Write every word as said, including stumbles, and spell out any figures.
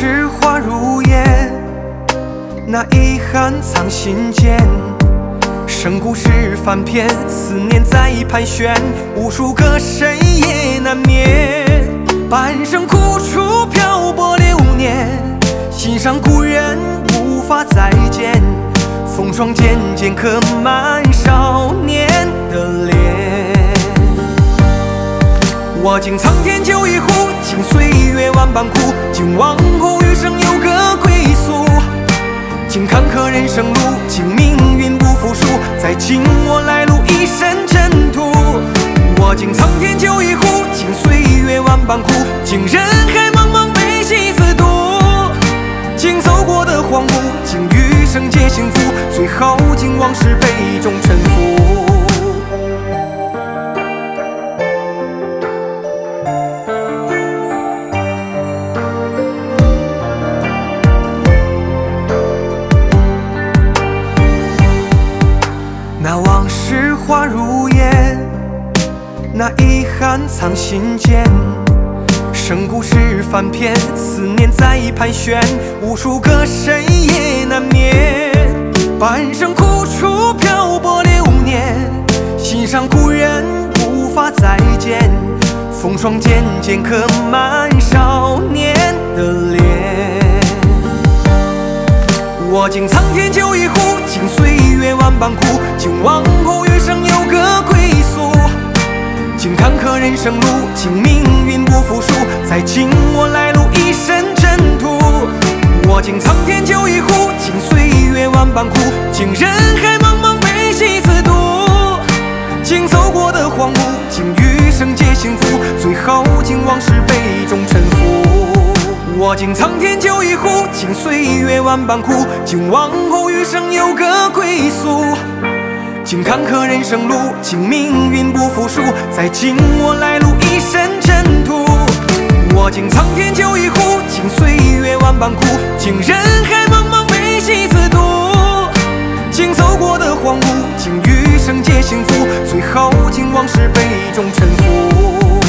事化如烟，那遗憾藏心间。生故事翻篇，思念在盘旋，无数个深夜难眠。半生苦楚漂泊流年，心上故人无法再见。风霜渐渐刻满少年的脸。我敬苍天酒一壶，敬岁月万般苦，敬往后余生有个归宿。敬坎坷人生路，敬命运不负数，再敬我来路一身尘土。我敬苍天酒一壶，敬岁月万般苦，敬人海茫茫悲喜自度。敬走过的荒芜，敬余生皆幸福，最后敬往事杯中沉浮。那往事化如烟，那遗憾藏心间。生故事翻篇，思念在盘旋，无数个深夜难眠。半生苦楚漂泊流年，心上故人无法再见。风霜渐渐刻满少年的脸。我敬苍天酒一壶，敬岁月万般苦，敬往后余生有个归宿。敬坎坷人生路，敬命运不负数，再敬我来路一身尘土。我敬苍天酒一壶，敬岁月万般苦，敬人海茫茫悲喜自度。敬走过的荒芜，敬余生皆幸福，最后敬往事杯中沉浮。我敬苍天酒一壶，敬岁月万般苦，敬往后余生有个归宿。敬坎坷人生路，敬命运不负数，再敬我来路一身尘土。我敬苍天酒一壶，敬岁月万般苦，敬人海茫茫悲喜自度。敬走过的荒芜，敬余生皆幸福，最后敬往事杯中沉浮。